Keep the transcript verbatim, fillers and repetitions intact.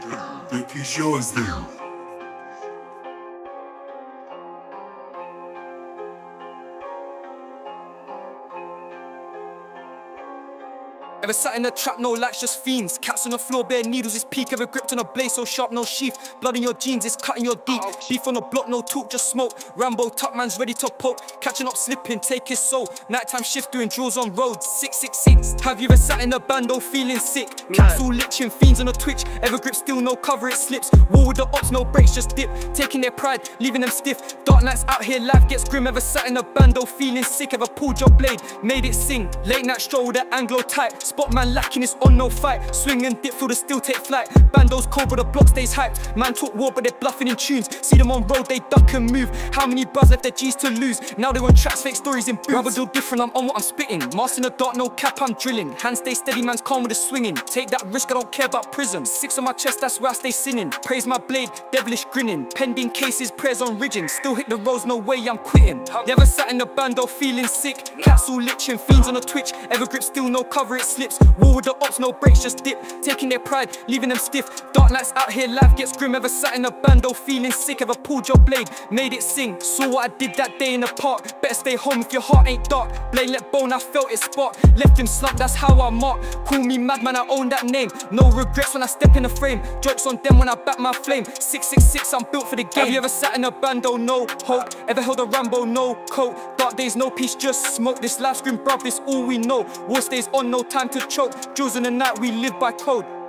Think he's yours then. Ever sat in a trap, no lights, just fiends. Cats on the floor, bare needles, it's peak. Ever gripped on a blade so sharp, no sheath. Blood in your jeans, it's cutting your deep. Beef on the block, no talk, just smoke. Rambo, top man's ready to poke. Catching up, slipping, take his soul. Nighttime shift, doing drills on roads. six six six. Have you ever sat in a bando feeling sick? Cats all litching, fiends on a twitch. Ever grip, still no cover, it slips. War with the ops, no brakes, just dip. Taking their pride, leaving them stiff. Dark nights out here, life gets grim. Ever sat in a bando feeling sick? Ever pulled your blade, made it sing? Late night stroll with the Anglo tight. Spot man lacking, it's on no fight. Swing and dip, feel the still take flight. Bando's cold but the block stays hyped. Man talk war but they're bluffing in tunes. See them on road, they duck and move. How many bros left their G's to lose? Now they want tracks, fake stories in boots. Rather do different, I'm on what I'm spitting. Mask in the dark, no cap, I'm drilling. Hands stay steady, man's calm with the swinging. Take that risk, I don't care about prison. Six on my chest, that's where I stay sinning. Praise my blade, devilish grinning. Pending cases, prayers on ridging. Still hit the roads, no way I'm quitting. Never sat in the bando feeling sick. Cats all litching, fiends on a twitch. Ever grip, still no cover, it slips. War with the ops, no brakes, just dip. Taking their pride, leaving them stiff. Dark nights out here, life gets grim. Ever sat in a bando feeling sick? Ever pulled your blade, made it sing? Saw what I did that day in the park. Better stay home if your heart ain't dark. Blade let bone, I felt it spark. Left him slumped, that's how I mark. Call me madman, I own that name. No regrets when I step in the frame. Jokes on them when I back my flame. six six six, I'm built for the game. Have you ever sat in a bando, no hope? Ever held a Rambo, no coat? Dark days, no peace, just smoke. This life scream, bruv, this all we know. War stays on, no time to choke. Drills in the night, we live by code.